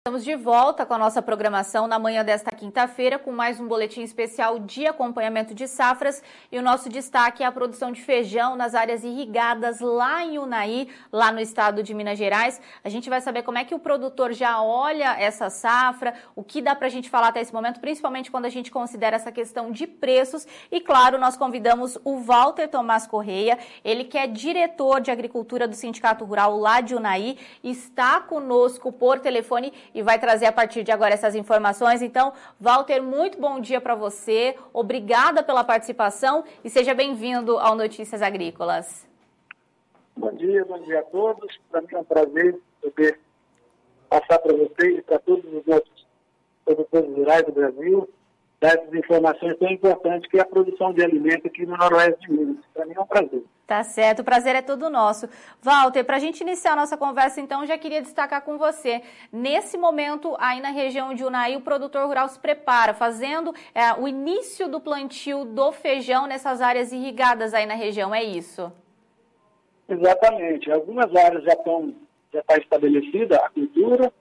Estamos de volta com a nossa programação na manhã desta quinta-feira com mais um boletim especial de acompanhamento de safras e o nosso destaque é a produção de feijão nas áreas irrigadas lá em Unai, lá no estado de Minas Gerais. A gente vai saber como é que o produtor já olha essa safra, o que dá para a gente falar até esse momento, principalmente quando a gente considera essa questão de preços. E claro, nós convidamos o Walter Tomás Correia, ele que é diretor de agricultura do Sindicato Rural lá de Unai, está conosco por telefone e vai trazer a partir de agora essas informações. Então, Walter, muito bom dia para você, obrigada pela participação e seja bem-vindo ao Notícias Agrícolas. Bom dia a todos. Para mim é um prazer poder passar para vocês e para todos os outros produtores rurais do Brasil dessas informações tão importantes que é a produção de alimento aqui no Noroeste de Minas. Para mim é um prazer. Tá certo, o prazer é todo nosso. Walter, para a gente iniciar a nossa conversa, então, já queria destacar com você. Nesse momento, aí na região de Unai, o produtor rural se prepara, fazendo o início do plantio do feijão nessas áreas irrigadas aí na região, é isso? Exatamente. Algumas áreas já está estabelecida a cultura.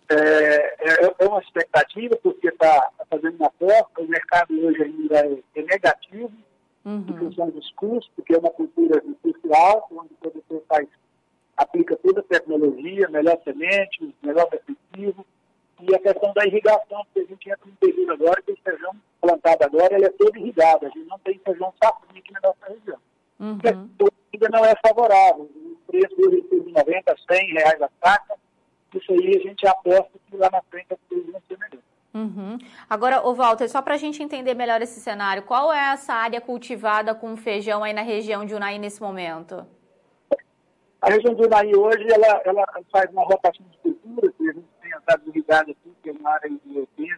É uma expectativa, porque está fazendo uma aposta. O mercado hoje ainda é negativo. Em função dos custos, porque é uma cultura de custo alto, onde o produtor aplica toda a tecnologia, melhor semente, melhor defensivo, e a questão da irrigação, porque a gente entra num período agora que o feijão plantado agora ele é todo irrigado, a gente não tem feijão safrinha aqui na nossa região. Ainda não é favorável, o preço hoje é de 90 a 100 reais a saca, isso aí a gente aposta que lá na frente as coisas vão ser melhores. Agora, Walter, só para a gente entender melhor esse cenário, qual é essa área cultivada com feijão aí na região de Unai nesse momento? A região de Unai hoje, ela faz uma rotação de cultura, que a gente tem as áreas irrigadas aqui, que é uma área de 80,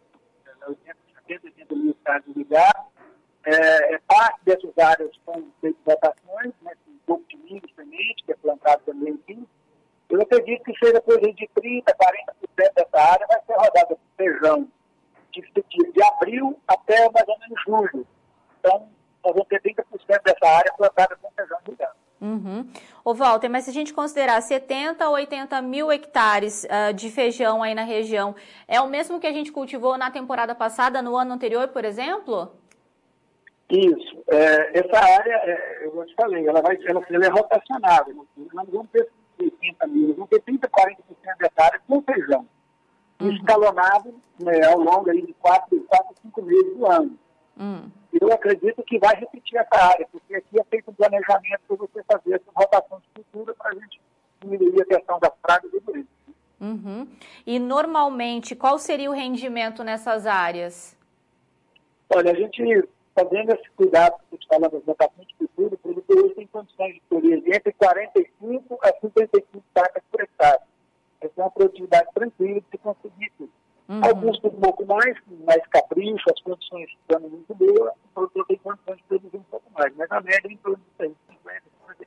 80 mil hectares irrigados. Parte dessas áreas são feitas rotações, né, com um pouco de milho, semente, que é plantado também aqui. Eu acredito que seja coisa de 30%, 40% dessa área vai ser rodada com feijão de abril até mais ou menos julho. Então, nós vamos ter 30% dessa área plantada com feijão irrigado. Ô Walter, mas se a gente considerar 70 a 80 mil hectares de feijão aí na região, é o mesmo que a gente cultivou na temporada passada, no ano anterior, por exemplo? Isso. Essa área, eu te falei, ela é rotacionável. Nós vamos ter 80 mil, vão ter 30, 40% dessa área com feijão. Escalonado, né, ao longo aí de 4 a 5 meses do ano. Eu acredito que vai repetir essa área, porque aqui é feito um planejamento para você fazer essa rotação de cultura para a gente diminuir a questão das pragas e doenças. E normalmente, qual seria o rendimento nessas áreas? Olha, a gente fazendo esse cuidado que você falando das rotações de cultura, o produtor hoje tem condições de colher entre 45 a 55 sacas por hectare. Essa é uma produtividade tranquila de se conseguir tudo. Alguns um pouco mais capricho, as condições estando muito boas, o produtor tem condições de produzir um pouco mais, mas a média é em torno de 50,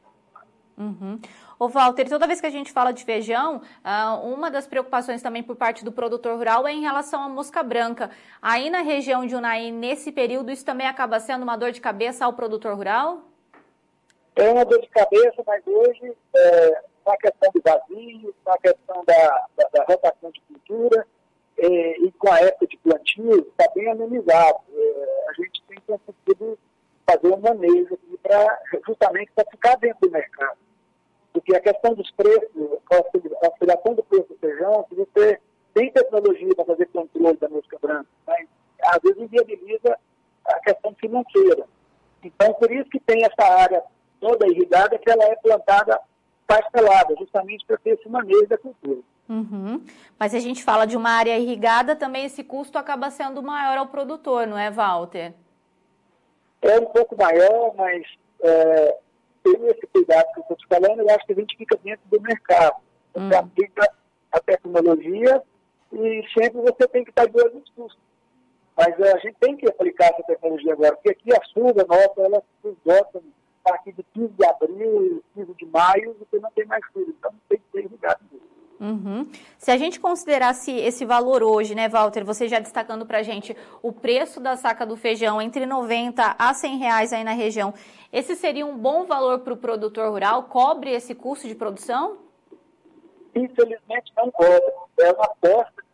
55. Ô Walter, toda vez que a gente fala de feijão, uma das preocupações também por parte do produtor rural é em relação à mosca branca. Aí na região de Unai, nesse período, isso também acaba sendo uma dor de cabeça ao produtor rural? É uma dor de cabeça, mas hoje, com a questão do vazio, com a questão da rotação de cultura e com a época de plantio, está bem amenizado. A gente tem conseguido fazer um manejo aqui justamente para ficar dentro do mercado. Porque a questão dos preços, a oscilação do preço do feijão, se você tem tecnologia para fazer controle da mosca branca, mas às vezes inviabiliza a questão financeira. Então, por isso que tem essa área toda irrigada, que ela é plantada parcelada, justamente para ter esse manejo da cultura. Mas se a gente fala de uma área irrigada, também esse custo acaba sendo maior ao produtor, não é, Walter? É um pouco maior, mas tendo esse cuidado que eu estou te falando, eu acho que a gente fica dentro do mercado. Você aplica a tecnologia e sempre você tem que estar de olho nos custos. Mas a gente tem que aplicar essa tecnologia agora, porque aqui a chuva nossa, ela se esgota a partir de 15 de abril, 15 de maio, você não tem mais chuva, então tem que ser irrigado mesmo. Se a gente considerasse esse valor hoje, né, Walter, você já destacando para a gente o preço da saca do feijão entre 90 a 100 reais aí na região, esse seria um bom valor para o produtor rural? Cobre esse custo de produção? Infelizmente não cobre. É uma aposta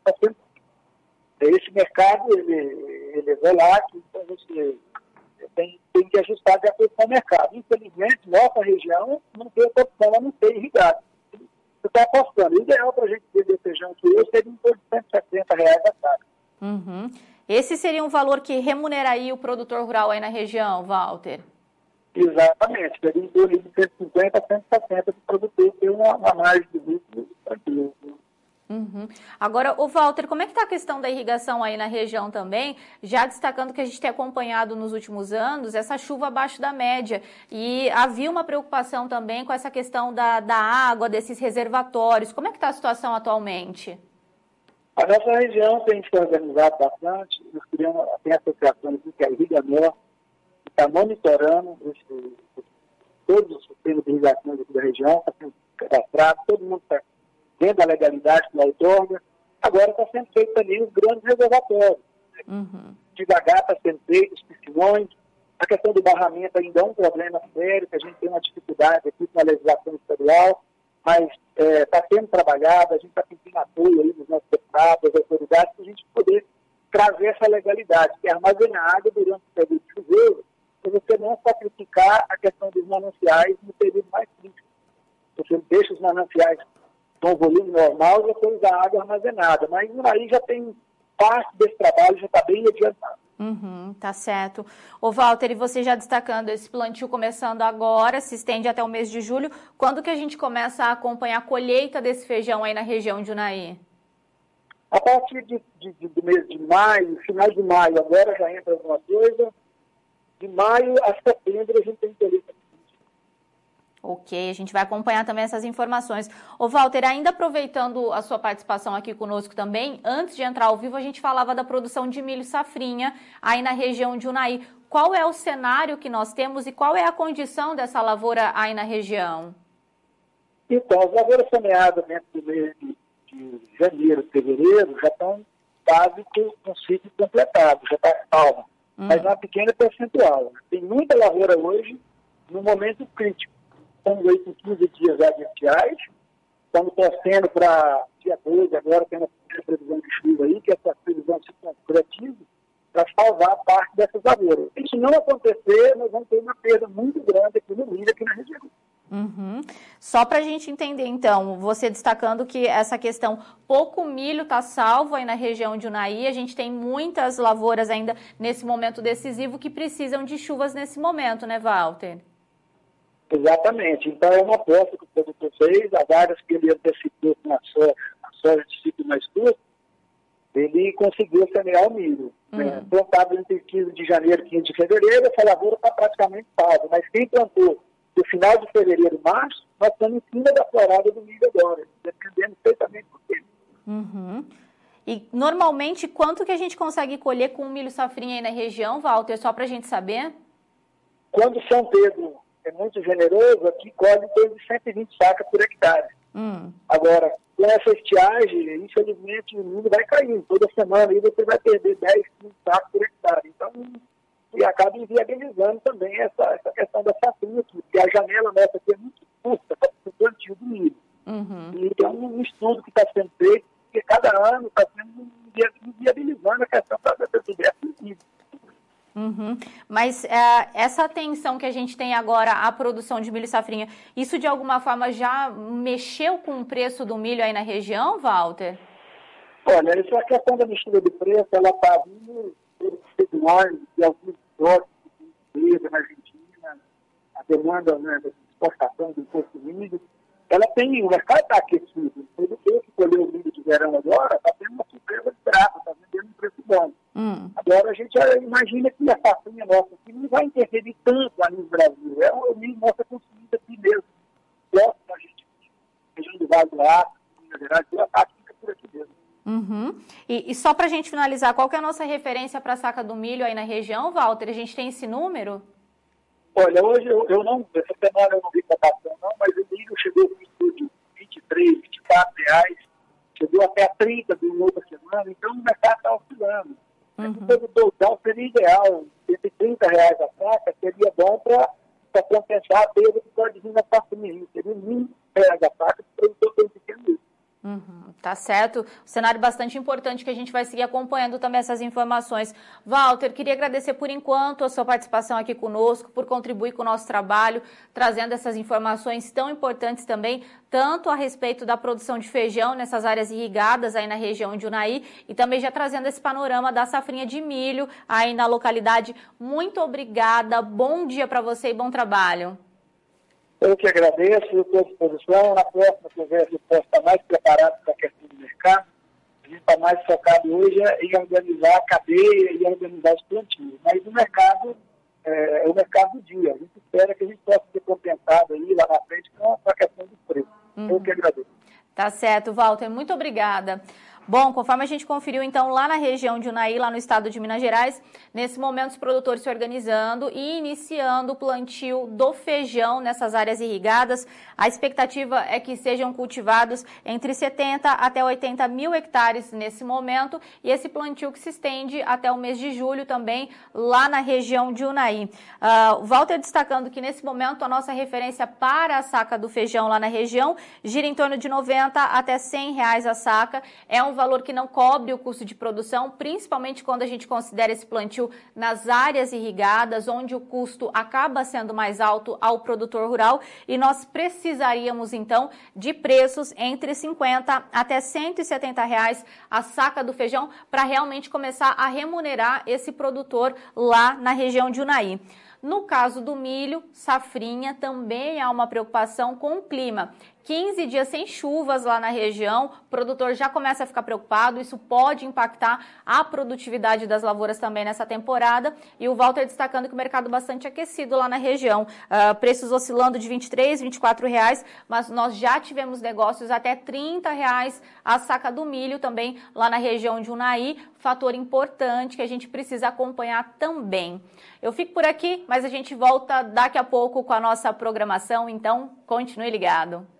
está sendo. Esse mercado, ele é volátil, então você tem que ajustar de acordo com o mercado. Infelizmente, nossa região não tem outra opção, ela não tem irrigado. Você está apostando. O ideal para a gente vender feijão que hoje seria em torno de R$170 a saca. Uhum. Esse seria um valor que remuneraria o produtor rural aí na região, Walter? Exatamente. Seria em torno de 150 a 160 do produtor ter uma margem de lucro tranquila. Uhum. Agora, o Walter, como é que está a questão da irrigação aí na região também? Já destacando que a gente tem acompanhado nos últimos anos essa chuva abaixo da média e havia uma preocupação também com essa questão da água, desses reservatórios. Como é que está a situação atualmente? A nossa região tem se organizado bastante. Nós criamos, tem associações aqui, que é a Irriga Norte, que está monitorando todos os sistemas de irrigação aqui da região, está sendo cadastrado, todo mundo está dentro da legalidade que outorga. Agora está sendo feito também os grandes reservatórios. Devagar está sendo feito os piscinões. A questão do barramento ainda é um problema sério, que a gente tem uma dificuldade aqui com a legislação estadual, mas está sendo trabalhado, a gente está pedindo apoio aí dos nossos deputados, das autoridades, para a gente poder trazer essa legalidade, que é armazenar água durante o período chuvoso, para você não sacrificar a questão dos mananciais no período mais crítico. Você deixa os mananciais com volume normal e depois a água armazenada. Mas aí já tem parte desse trabalho, já está bem adiantado. Tá certo. Ô Walter, e você já destacando esse plantio começando agora, se estende até o mês de julho, quando que a gente começa a acompanhar a colheita desse feijão aí na região de Unaí? A partir do mês de maio, final de maio, agora já entra alguma coisa, de maio a setembro a gente tem colheita. Ok, a gente vai acompanhar também essas informações. Ô Walter, ainda aproveitando a sua participação aqui conosco também, antes de entrar ao vivo a gente falava da produção de milho safrinha aí na região de Unaí. Qual é o cenário que nós temos e qual é a condição dessa lavoura aí na região? Então, as lavouras semeadas dentro do mês de janeiro, fevereiro, já estão quase com o ciclo completado, já está calma. Mas uma pequena percentual. Tem muita lavoura hoje no momento crítico. Estamos aí com 15 dias adiantiais, estamos torcendo para dia 12, agora tendo a previsão de chuva aí, que essa previsão se concretize, para salvar parte dessas lavouras. Se isso não acontecer, nós vamos ter uma perda muito grande aqui no milho, aqui na região. Só para a gente entender, então, você destacando que essa questão, pouco milho está salvo aí na região de Unaí, a gente tem muitas lavouras ainda nesse momento decisivo que precisam de chuvas nesse momento, né, Walter? Exatamente. Então, é uma aposta que o produtor fez, as áreas que ele antecipou com a soja de ciclo mais curto, ele conseguiu semear o milho. Plantado entre 15 de janeiro e 15 de fevereiro, essa lavoura está praticamente salva. Mas quem plantou no final de fevereiro, março, nós estamos em cima da florada do milho agora, dependendo perfeitamente do tempo. E, normalmente, quanto que a gente consegue colher com o milho safrinha aí na região, Walter, só para a gente saber? Quando São Pedro é muito generoso, aqui colhe em torno de 120 sacas por hectare. Agora, com essa estiagem, infelizmente, o milho vai caindo. Toda semana aí você vai perder 10, 15 sacas por hectare. Então, e acaba inviabilizando também essa questão da safrinha aqui, porque a janela nossa aqui é muito curta para o plantio do milho. E tem um estudo que está sendo feito, porque cada ano está sendo inviabilizando a questão da descoberta do milho. Mas essa atenção que a gente tem agora à produção de milho safrinha, isso de alguma forma já mexeu com o preço do milho aí na região, Walter? Olha, essa questão da mistura de preço, ela está vindo de alguns cortes na Argentina, a demanda, né, da exportação do imposto de milho, ela tem, o mercado está aquecido. O produtor que colheu o milho de verão agora está tendo uma surpresa grave, está vendendo um preço bom. Agora a gente imagina que a safrinha nossa aqui não vai interferir tanto ali no Brasil. É o milho nossa consumida aqui mesmo. Próximo da gente, região do Vale do Aço, Minas Gerais, toda a parte fica por aqui mesmo. E só para a gente finalizar, qual que é a nossa referência para a saca do milho aí na região, Walter? A gente tem esse número? Olha, hoje eu não, essa semana eu não vi cotação não, mas o milho chegou de 23, 24 reais, chegou até a 30 de outra semana, então o mercado está oscilando. O produtor seria ideal, entre 30 reais a saca, seria bom para compensar a perda que pode vir na safrinha. Seria R$1.000 a saca, para o produtor ter um pequeno lucro. Tá certo? Um cenário bastante importante que a gente vai seguir acompanhando também essas informações. Walter, queria agradecer por enquanto a sua participação aqui conosco, por contribuir com o nosso trabalho, trazendo essas informações tão importantes também, tanto a respeito da produção de feijão nessas áreas irrigadas aí na região de Unai e também já trazendo esse panorama da safrinha de milho aí na localidade. Muito obrigada, bom dia para você e bom trabalho. Eu que agradeço, eu estou à disposição. Na próxima conversa eu posso estar mais preparado para a questão do mercado. A gente está mais focado hoje em organizar a cadeia e organizar os plantios. Mas o mercado é o mercado do dia. A gente espera que a gente possa ser compensado aí lá na frente com a questão do preço. Eu que agradeço. Tá certo, Walter. Muito obrigada. Bom, conforme a gente conferiu, então, lá na região de Unai, lá no estado de Minas Gerais, nesse momento os produtores se organizando e iniciando o plantio do feijão nessas áreas irrigadas. A expectativa é que sejam cultivados entre 70 até 80 mil hectares nesse momento e esse plantio que se estende até o mês de julho também, lá na região de Unai. O Walter destacando que nesse momento a nossa referência para a saca do feijão lá na região gira em torno de 90 até R$100 a saca. É um valor que não cobre o custo de produção, principalmente quando a gente considera esse plantio nas áreas irrigadas, onde o custo acaba sendo mais alto ao produtor rural, e nós precisaríamos então de preços entre 50 até R$170 a saca do feijão para realmente começar a remunerar esse produtor lá na região de Unai. No caso do milho, safrinha, também há uma preocupação com o clima. 15 dias sem chuvas lá na região, o produtor já começa a ficar preocupado, isso pode impactar a produtividade das lavouras também nessa temporada. E o Walter destacando que o mercado bastante aquecido lá na região, preços oscilando de R$23, R$24, mas nós já tivemos negócios até R$30 a saca do milho também lá na região de Unai, fator importante que a gente precisa acompanhar também. Eu fico por aqui, mas a gente volta daqui a pouco com a nossa programação, então continue ligado.